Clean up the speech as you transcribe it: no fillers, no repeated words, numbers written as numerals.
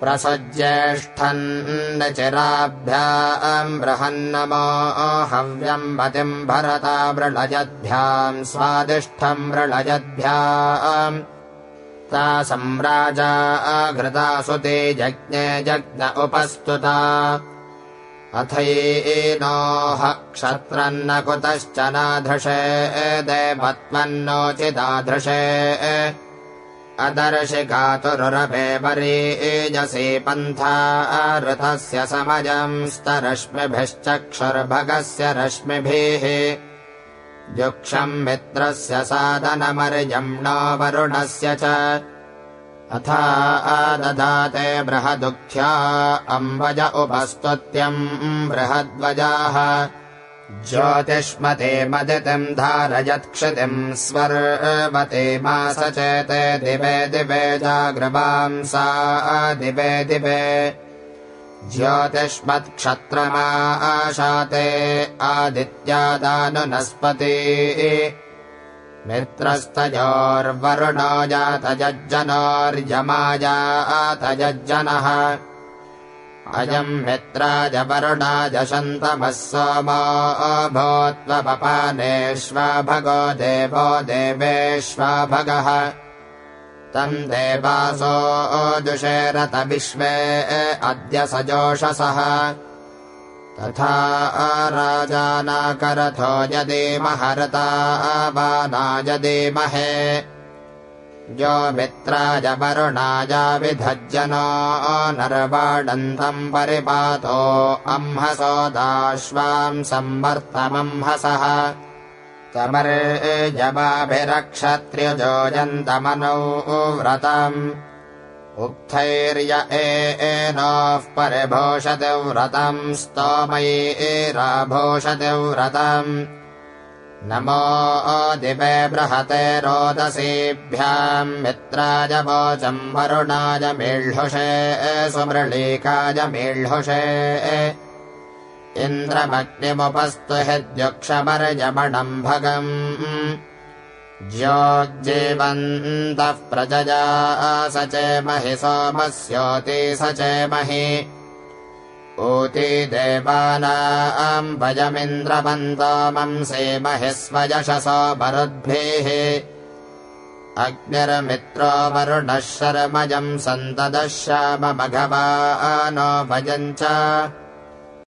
प्रसज्येष्ठन् चिराभ्याम् बृहन्नमो हव्यम् मतिम् भरता वृळयद्भ्याम् स्वादिष्ठम् वृळयद्भ्याम् ता सम्राजा घृता सुते जज्ञे जज्ञ उपस्तुता अथैनोह क्षत्रन्न कुतश्च नाधृषे देवत्वन्नोचिदाधृषे अदर्शिकातुरुरभे वरीजसे पन्था ऋतस्य समजम् स्तरश्मिभिश्चक्षुर्भगस्य रश्मिभिः युक्षम् मित्रस्य सादनमर्यम् नो वरुणस्य च अथा ददाते बृहदुक्थ्या अम्बज उपस्तुत्यम् बृहद्वजाः ज्योतिष्मते मदितिम् धारयत्क्षितिम् स्वर्वते मास चेते दिवे दिवे जागृवांसा दिवे दिवे ज्योतिष्मत्क्षत्रमाशाते आदित्यादानुनस्पति मित्रस्तयोर्वरुणो जातजज्जनोर्यमाजातजज्जनः अयम् मित्राज वरुणाज शन्तमः सोमो भूत्वपपानेष्वाभगो देवो देवेष्वाभगः तम् देवासो जुषेरत विश्वे अद्य सजोषसः तथा राजानाकरथो यदीमहरता वानायदीमहे यो मित्राय वरुणाय विधज्जनो नर्वाणन्तम् परिपातो अम्हसो दाश्वाम् सम्वर्तमंहसः तमर्यवाभिरक्षत्र्यजोजन्तमनौ व्रतम् उक्थैर्य एनोः परिभूषति व्रतम् स्तोमैराभूषति व्रतम् नमो दिवे बृहते रोदसीभ्याम् मित्राय वोचम् वरुणाय मीळ्हुषे सुमृळीकाय मीळ्हुषे इन्द्रमग्निमुपस्तु हृद्युक्षमर्यमणम् भगम् ज्योज्जीवन्तः प्रजया सचेमहि सोमस्योति सचेमहि ऊती देवानाम् वयमिन्द्रवन्तो मंसेमहि स्वयशसो मरुद्भिः अग्निर्मित्रो वरुणः शर्मजम् सन्तदः श्याममघवानो भजम् च